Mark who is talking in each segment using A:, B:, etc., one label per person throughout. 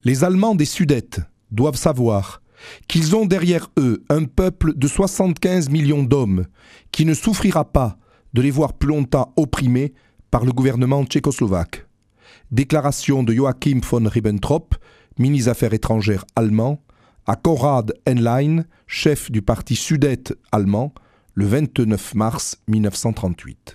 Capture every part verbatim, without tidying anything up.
A: Les Allemands des Sudètes doivent savoir qu'ils ont derrière eux un peuple de soixante-quinze millions d'hommes qui ne souffrira pas de les voir plus longtemps opprimés par le gouvernement tchécoslovaque. Déclaration de Joachim von Ribbentrop, ministre des Affaires étrangères allemand, à Konrad Henlein, chef du parti Sudète allemand, le vingt-neuf mars mille neuf cent trente-huit.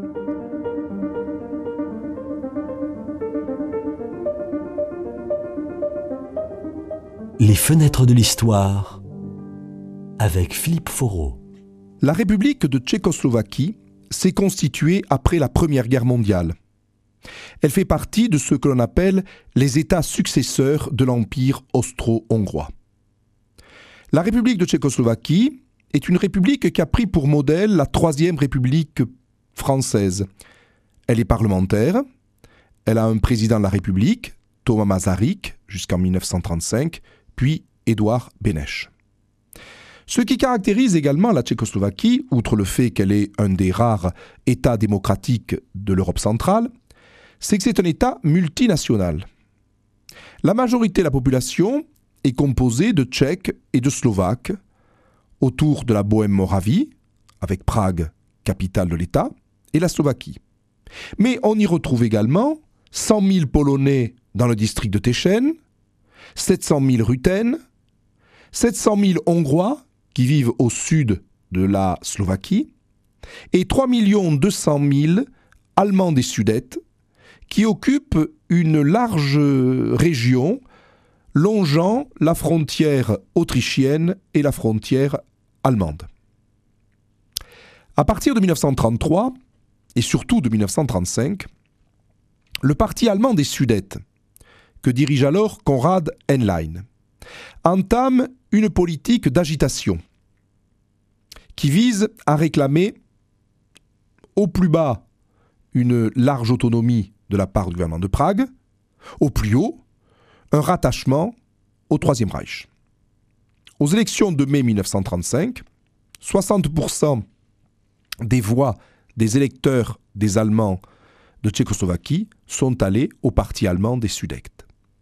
B: Les fenêtres de l'histoire avec Philippe Foreau.
A: La République de Tchécoslovaquie s'est constituée après la Première Guerre mondiale. Elle fait partie de ce que l'on appelle les États successeurs de l'Empire austro-hongrois. La République de Tchécoslovaquie est une république qui a pris pour modèle la Troisième République française. Elle est parlementaire, elle a un président de la République, Thomas Masaryk, jusqu'en mille neuf cent trente-cinq, puis Édouard Beneš. Ce qui caractérise également la Tchécoslovaquie, outre le fait qu'elle est un des rares États démocratiques de l'Europe centrale, c'est que c'est un État multinational. La majorité de la population est composée de Tchèques et de Slovaques, autour de la Bohême-Moravie, avec Prague, capitale de l'État, et la Slovaquie. Mais on y retrouve également cent mille Polonais dans le district de Teschen, sept cent mille Ruthènes, sept cent mille Hongrois qui vivent au sud de la Slovaquie, et trois millions deux cent mille Allemands des Sudètes qui occupent une large région longeant la frontière autrichienne et la frontière allemande. À partir de mille neuf cent trente-trois, et surtout de mille neuf cent trente-cinq, le parti allemand des Sudètes, que dirige alors Konrad Henlein, entame une politique d'agitation qui vise à réclamer au plus bas une large autonomie de la part du gouvernement de Prague, au plus haut un rattachement au Troisième Reich. Aux élections de mai mille neuf cent trente-cinq, soixante pour cent des voix des électeurs des Allemands de Tchécoslovaquie sont allés au parti allemand des Sudètes.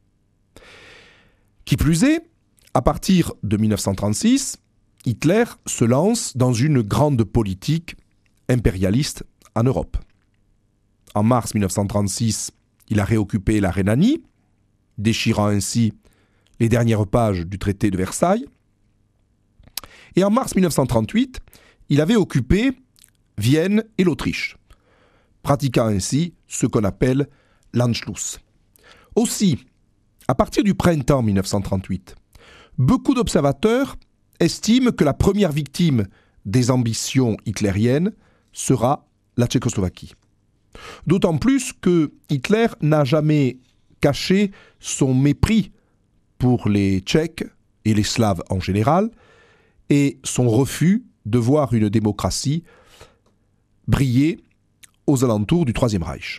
A: Qui plus est, à partir de mille neuf cent trente-six, Hitler se lance dans une grande politique impérialiste en Europe. En mars mille neuf cent trente-six, il a réoccupé la Rhénanie, déchirant ainsi les dernières pages du traité de Versailles. Et en mars mille neuf cent trente-huit, il avait occupé Vienne et l'Autriche, pratiquant ainsi ce qu'on appelle l'Anschluss. Aussi, à partir du printemps mille neuf cent trente-huit, beaucoup d'observateurs estiment que la première victime des ambitions hitlériennes sera la Tchécoslovaquie. D'autant plus que Hitler n'a jamais caché son mépris pour les Tchèques et les Slaves en général et son refus de voir une démocratie briller aux alentours du Troisième Reich.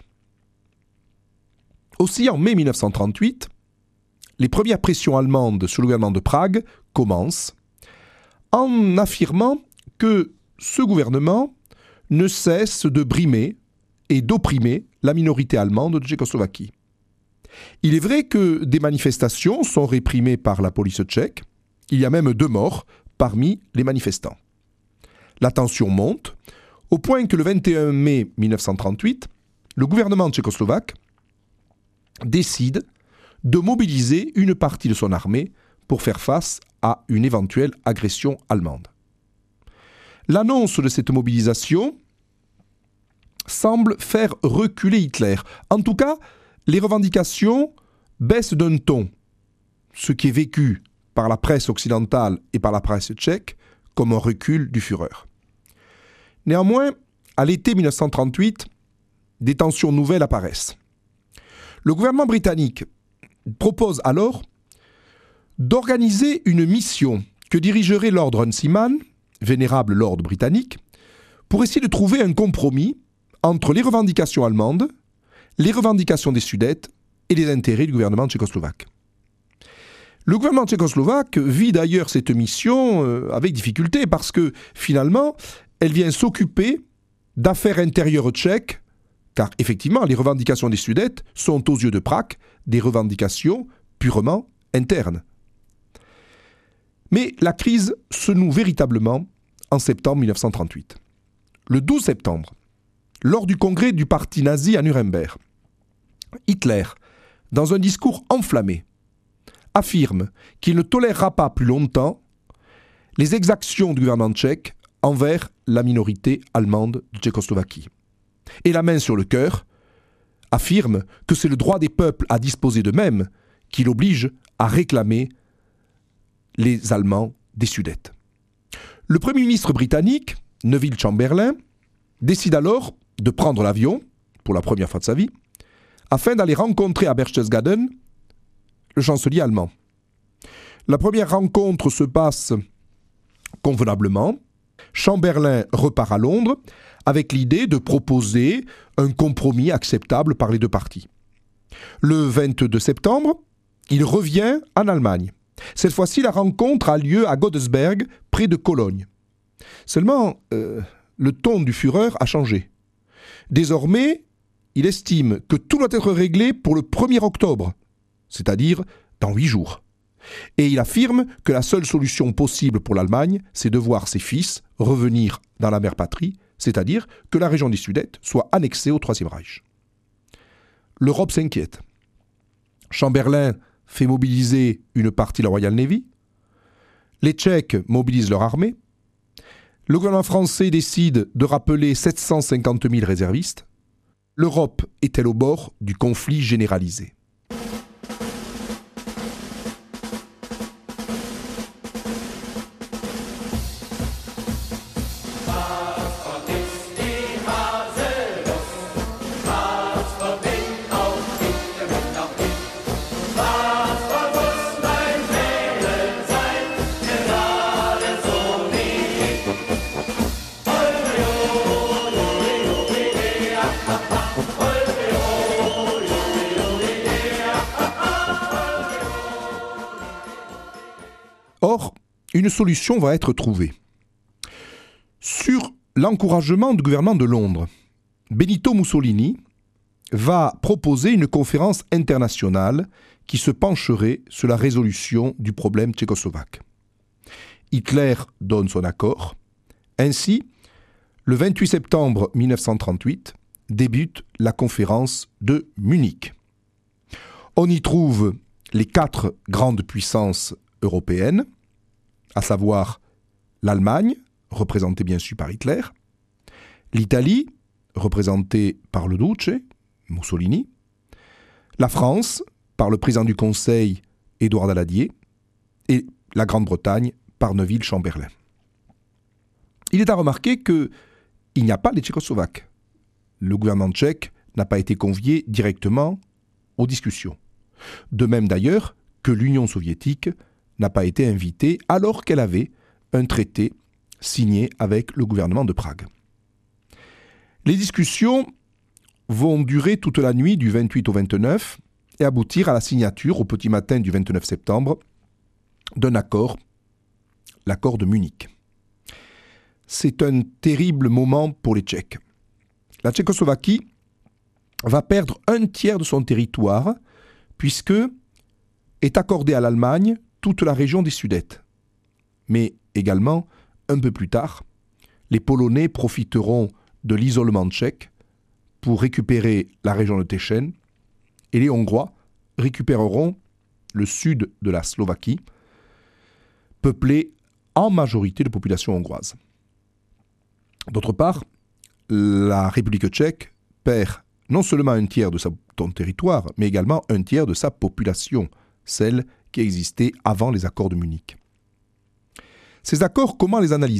A: Aussi, en mai mille neuf cent trente-huit, les premières pressions allemandes sur le gouvernement de Prague commencent en affirmant que ce gouvernement ne cesse de brimer et d'opprimer la minorité allemande de Tchécoslovaquie. Il est vrai que des manifestations sont réprimées par la police tchèque. Il y a même deux morts parmi les manifestants. La tension monte, au point que le vingt et un mai mille neuf cent trente-huit, le gouvernement tchécoslovaque décide de mobiliser une partie de son armée pour faire face à une éventuelle agression allemande. L'annonce de cette mobilisation semble faire reculer Hitler. En tout cas, les revendications baissent d'un ton, ce qui est vécu par la presse occidentale et par la presse tchèque comme un recul du Führer. Néanmoins, à l'été mille neuf cent trente-huit, des tensions nouvelles apparaissent. Le gouvernement britannique propose alors d'organiser une mission que dirigerait Lord Runciman, vénérable lord britannique, pour essayer de trouver un compromis entre les revendications allemandes, les revendications des Sudètes et les intérêts du gouvernement tchécoslovaque. Le gouvernement tchécoslovaque vit d'ailleurs cette mission euh, avec difficulté parce que finalement, elle vient s'occuper d'affaires intérieures tchèques, car effectivement, les revendications des Sudètes sont aux yeux de Prague des revendications purement interne. Mais la crise se noue véritablement en septembre mille neuf cent trente-huit. Le douze septembre, lors du congrès du parti nazi à Nuremberg, Hitler, dans un discours enflammé, affirme qu'il ne tolérera pas plus longtemps les exactions du gouvernement tchèque envers la minorité allemande de Tchécoslovaquie. Et la main sur le cœur, affirme que c'est le droit des peuples à disposer d'eux-mêmes qui l'oblige à réclamer les Allemands des Sudètes. Le Premier ministre britannique, Neville Chamberlain, décide alors de prendre l'avion, pour la première fois de sa vie, afin d'aller rencontrer à Berchtesgaden le chancelier allemand. La première rencontre se passe convenablement. Chamberlain repart à Londres avec l'idée de proposer un compromis acceptable par les deux parties. Le vingt-deux septembre, il revient en Allemagne. Cette fois-ci, la rencontre a lieu à Godesberg, près de Cologne. Seulement, euh, le ton du Führer a changé. Désormais, il estime que tout doit être réglé pour le premier octobre, c'est-à-dire dans huit jours. Et il affirme que la seule solution possible pour l'Allemagne, c'est de voir ses fils revenir dans la mère patrie, c'est-à-dire que la région des Sudètes soit annexée au Troisième Reich. L'Europe s'inquiète. Chamberlain fait mobiliser une partie de la Royal Navy. Les Tchèques mobilisent leur armée. Le gouvernement français décide de rappeler sept cent cinquante mille réservistes. L'Europe est-elle au bord du conflit généralisé ? Or, une solution va être trouvée. Sur l'encouragement du gouvernement de Londres, Benito Mussolini va proposer une conférence internationale qui se pencherait sur la résolution du problème tchécoslovaque. Hitler donne son accord. Ainsi, le vingt-huit septembre mille neuf cent trente-huit, débute la conférence de Munich. On y trouve les quatre grandes puissances européennes, à savoir l'Allemagne, représentée bien sûr par Hitler, l'Italie, représentée par le Duce, Mussolini, la France, par le président du Conseil, Édouard Daladier, et la Grande-Bretagne, par Neville Chamberlain. Il est à remarquer qu'il n'y a pas les Tchécoslovaques. Le gouvernement tchèque n'a pas été convié directement aux discussions. De même d'ailleurs que l'Union soviétique n'a pas été invitée alors qu'elle avait un traité signé avec le gouvernement de Prague. Les discussions vont durer toute la nuit du vingt-huit au vingt-neuf et aboutir à la signature au petit matin du vingt-neuf septembre d'un accord, l'accord de Munich. C'est un terrible moment pour les Tchèques. La Tchécoslovaquie va perdre un tiers de son territoire puisque est accordée à l'Allemagne toute la région des Sudètes. Mais également, un peu plus tard, les Polonais profiteront de l'isolement tchèque pour récupérer la région de Teschen et les Hongrois récupéreront le sud de la Slovaquie, peuplé en majorité de population hongroise. D'autre part, la République tchèque perd non seulement un tiers de son territoire, mais également un tiers de sa population, celle qui existait avant les accords de Munich. Ces accords, comment les analyser ?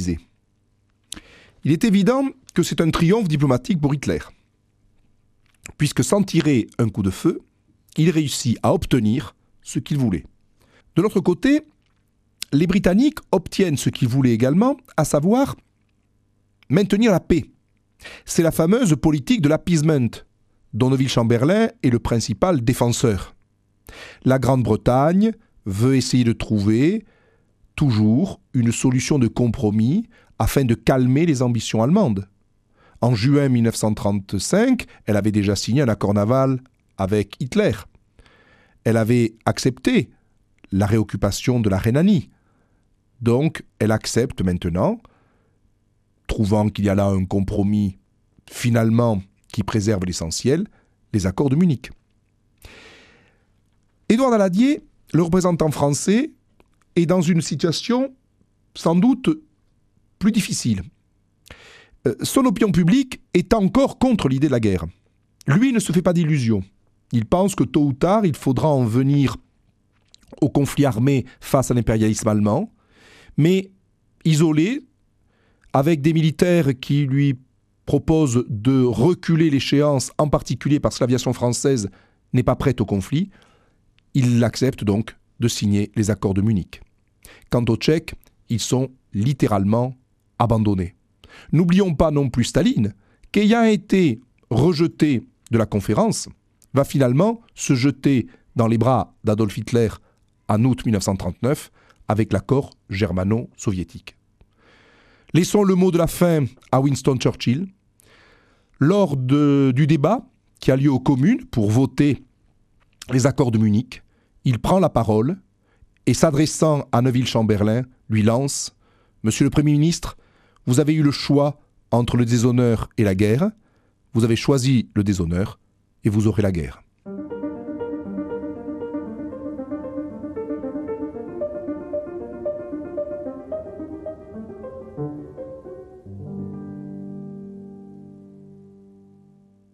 A: Il est évident que c'est un triomphe diplomatique pour Hitler, puisque sans tirer un coup de feu, il réussit à obtenir ce qu'il voulait. De l'autre côté, les Britanniques obtiennent ce qu'ils voulaient également, à savoir maintenir la paix. C'est la fameuse politique de l'appeasement, dont Neville Chamberlain est le principal défenseur. La Grande-Bretagne veut essayer de trouver toujours une solution de compromis afin de calmer les ambitions allemandes. En juin mille neuf cent trente-cinq, elle avait déjà signé un accord naval avec Hitler. elle avait accepté la réoccupation de la Rhénanie. Donc, elle accepte maintenant, trouvant qu'il y a là un compromis finalement qui préserve l'essentiel, les accords de Munich. Édouard Daladier, le représentant français, est dans une situation sans doute plus difficile. Euh, son opinion publique est encore contre l'idée de la guerre. Lui ne se fait pas d'illusions. Il pense que tôt ou tard, il faudra en venir au conflit armé face à l'impérialisme allemand, mais isolé, avec des militaires qui lui proposent de reculer l'échéance, en particulier parce que l'aviation française n'est pas prête au conflit, il accepte donc de signer les accords de Munich. Quant aux Tchèques, ils sont littéralement abandonnés. N'oublions pas non plus Staline, qui ayant été rejeté de la conférence, va finalement se jeter dans les bras d'Adolf Hitler en août mille neuf cent trente-neuf avec l'accord germano-soviétique. Laissons le mot de la fin à Winston Churchill. Lors de, du débat qui a lieu aux communes pour voter les accords de Munich, il prend la parole et s'adressant à Neville Chamberlain, lui lance « Monsieur le Premier ministre, vous avez eu le choix entre le déshonneur et la guerre. Vous avez choisi le déshonneur et vous aurez la guerre. »